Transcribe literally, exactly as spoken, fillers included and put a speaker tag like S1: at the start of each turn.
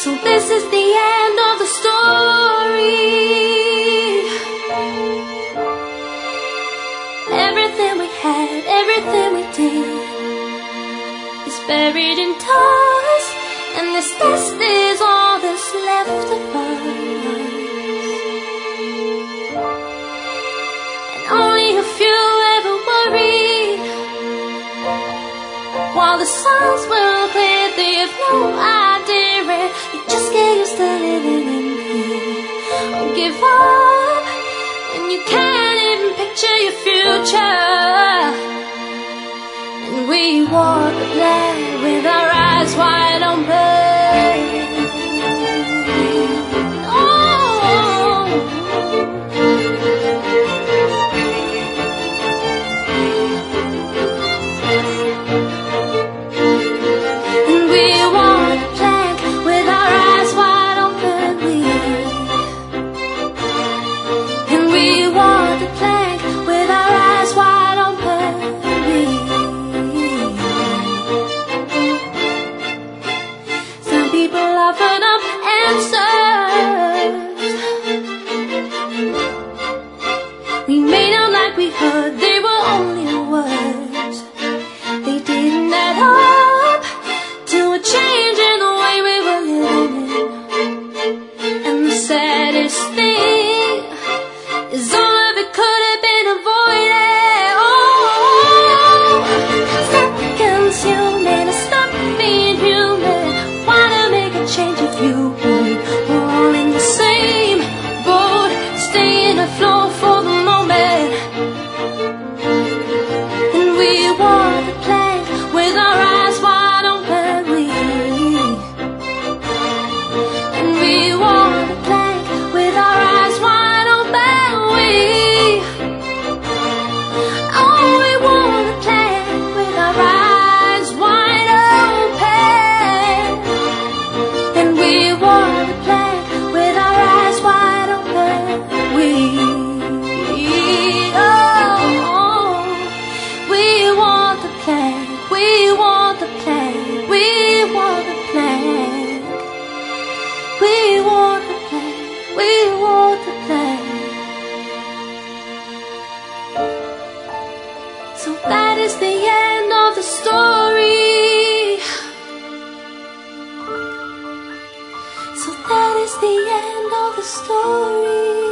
S1: So this is the end of the story. Everything we had, everything we did is buried in dust, and this dust is all that's left of us. And only a few ever worried, while the songs will clear. They have no idea, and you just get used to living in fear. Don't give up when you can't even picture your future. And we walk the land with our eyes wide open. Oh. And we walk the plank with our eyes wide open. We and we walk the plank with our eyes wide open. We some people offer up answers. We made out like we heard they were only words. They didn't add up to a change in the way we were living. And the saddest thing is all of it could have been avoided. Oh, stop consuming and stop being human. Wanna make a change if you won't. We're all in the same boat, staying afloat for the moment. And we walk the plank with our eyes wide open. We and we walk the plank with our eyes wide open. We oh, we walk the plank with our eyes wide open. And we walk the plank with our eyes wide open. We oh, we walk the plank. We walk the plank. We walk the plank. We walk the plank. We walk the plank. So that is the end of the story. So that is the end of the story.